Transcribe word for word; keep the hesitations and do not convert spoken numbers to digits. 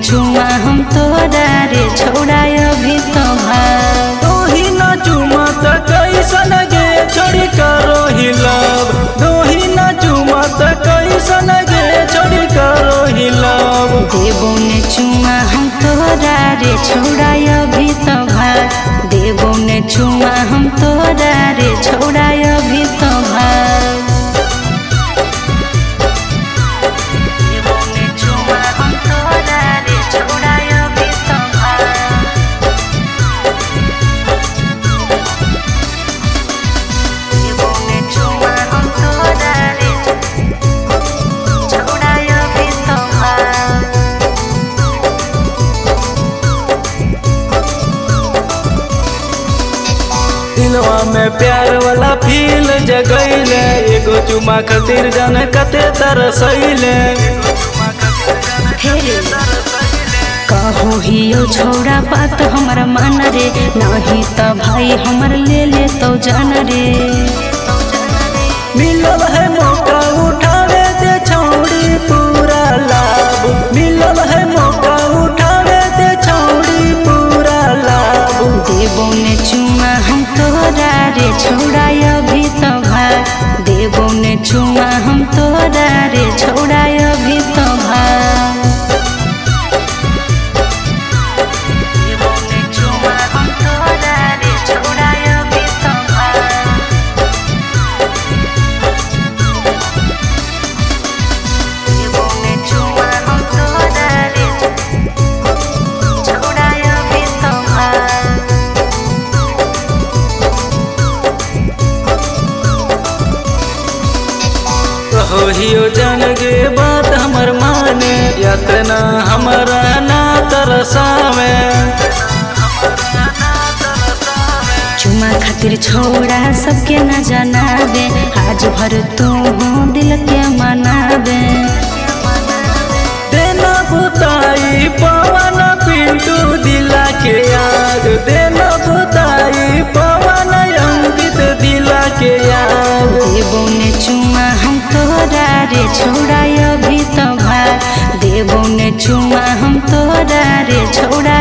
चुमा हम तोरा रे छौड़ा अभी तो भाग। दोही न चुमा त कैसन गे छोड़ी करो ही लव। दोही न चुमा त कैसन गे छोड़ी करो ही लव। देबो ने चुमा हम तोरा रे छौड़ा अभी तो भाग। देबो ने चुमा हम तोरा रे छौड़ा अभी तो भाग। देबो ने चुमा हम तोरा रे छौड़ा अभी तो भाग। देबो ने चुमा हम तोरा रे छौड़ा अभी तो भाग। दिलवा में प्यार वाला फील जगैले। एगो चुमा खातिर जान कते तरसैले। कहो हियो छौड़ा बात हमर मान रे। नहीं त भाई हमर ले ले तो जान रे। मिलल है मौका उठावे दे छौड़ी पूरा लाभ। मिलल है मौका उठावे दे छौड़ी पूरा लाभ। देबो ने चुमा हम तोरा रे छौड़ा अभी तो भाग। देबो ने चुमा हम तोरा रे छौड़ा अभी तो भाग। देबो ने चुमा हम तोरा रे छौड़ा अभी तो भाग। देबो ने चुमा हम तोरा रे छौड़ा अभी तो भाग। कहो हियो जान गे बात हमर माने। यातना हमरा ना तरसावे। चुमा खातिर छौड़ा सबके न जनावे। आज भर तू दिल के मनावे। देना बुताई पवन पिंटू दिला के याद। देना बुताई पवन अंकित दिला के याद। देबो ने चुमा हम तोरा रे छौड़ा अभी तो भाग। देबो ने चुमा हम तोरा रे छौड़ा